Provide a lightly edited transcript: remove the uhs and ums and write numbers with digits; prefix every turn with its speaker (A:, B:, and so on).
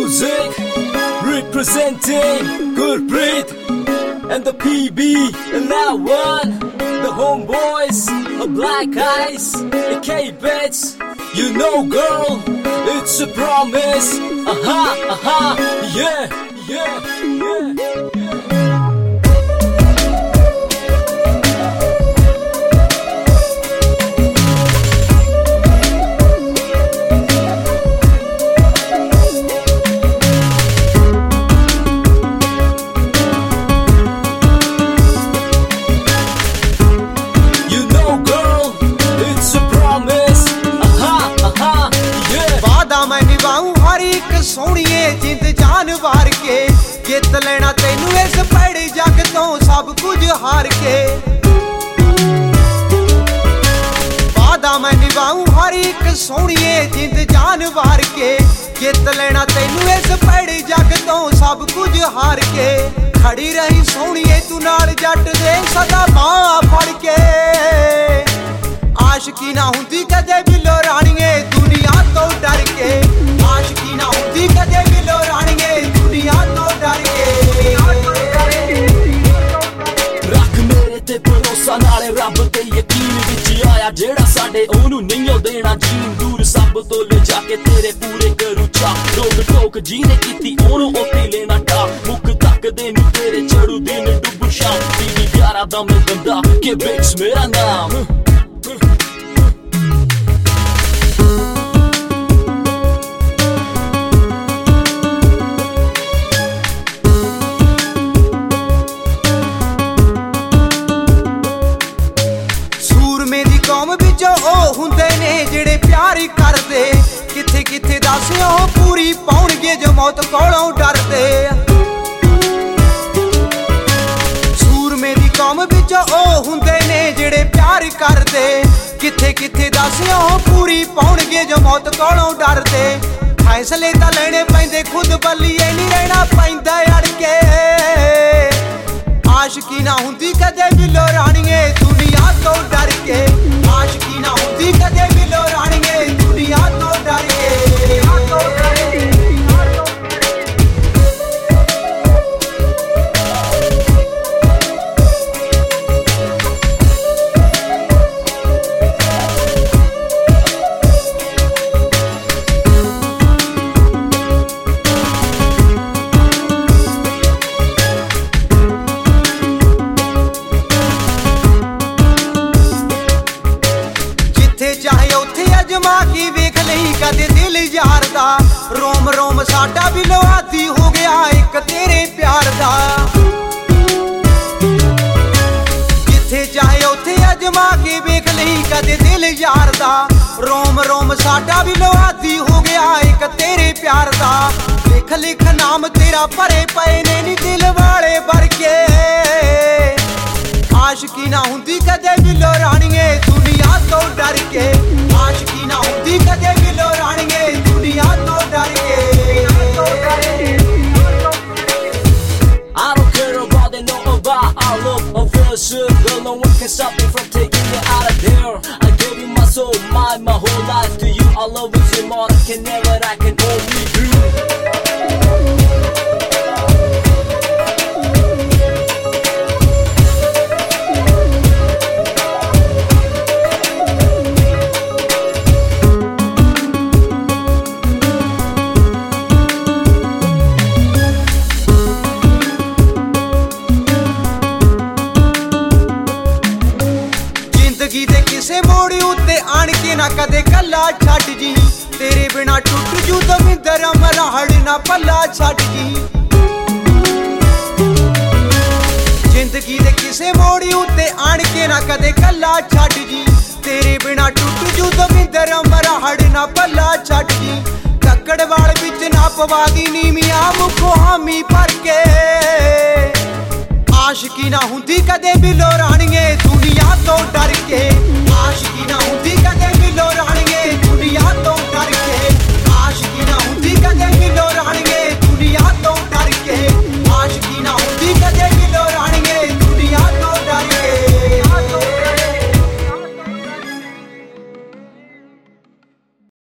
A: music, representing Gurpreet and the PB and that one, the homeboys, the black eyes, the K-Bets. You know, girl, it's a promise. Yeah, yeah, yeah, yeah.
B: सोहणीए जिंद जान वार के जित लेना तैनू इस भैड़े जग तो सब कुछ हार के वादा मैं निभाऊं हर एक सोहणीए जिंद जान वार के जित लेना तैनू इस भैड़े जग तो सब कुछ हार के खड़ी रही सोहणीए तू नाल जट दे सदा बांह फड़ के आशिकी ना हुंदी कदे बिलो राणीए दुनिया तो डर के आशिकी ना हुंदी कदे बिलो राणीए दुनिया तो डर के
A: रख मेरे ते भरोसा नाले रब ते यकीन विच आया जेड़ा साडे ओनू नहीं देना जीन दूर सब तो ले जाके तेरे पूरे करू चा रोक टोक जीने कीती ओनू ओती लेना टा मुख तक दे नी तेरे चढ़ू दिन डुब शाम पीवी प्यारा दम गंदा के बिच मेरा नाम
B: हुंदे ने जेड़े प्यार करदे किथे किथे दस पूरी पाउणगे जो मौत कोलों डरदे सूरमे दी कौम विच हुंदे ने जेड़े प्यार करदे किथे किथे दस पूरी पाउणगे जो मौत कोलों डरदे फैसले तां लेने पैंदे खुद बल्लीए नहीं रहना पैंदा अड़ के आशिकी ना हुंदी कदे बिलो राणीए दुनिया तो डर के आशिकी ना हुंदी कदे बिलो राणीए दुनिया तो डर के अजमा की वेख लई कदे दिल यार दा रोम रोम साडा भी लवादी हो गया एक तेरे प्यार दा जिथे चाहे उथे अजमा के वेख लई कदे दिल यार दा रोम रोम साडा भी लवादी हो गया एक तेरे प्यार दा लिख लिख नाम तेरा भरे पए ने नी दिल वाले भर के आशिकी ना हुंदी कदे बिलो राणीए दुनिया तो डर के आशिकी ना हुंदी कदे बिलो राणीए दुनिया तो डर के
A: I don't care about they know about our love or friendship. Girl, no one can stop me from taking you out of there. I gave you my soul, my whole life to you. Our love is immortal, can never, I can only do.
B: किसे मोड़ उत्ते आण के ना कदे कला छड़ जी तेरे बिना टुट जू दविंदर मराहड़ ना पल्ला छड़ जी जिंदगी दे किसे मोड़ उत्ते आण के ना कदे कला छड़ जी तेरे बिना टुट जू दविंदर मराहड़ ना पल्ला छड़ जी कक्कड़वाल विच ना पवा दी नीमिया मुखो हामी भर के आशिकी ना हुंदी कदे बिलो राणीए दुनिया तो डर के आशिकी ना हुंदी कदे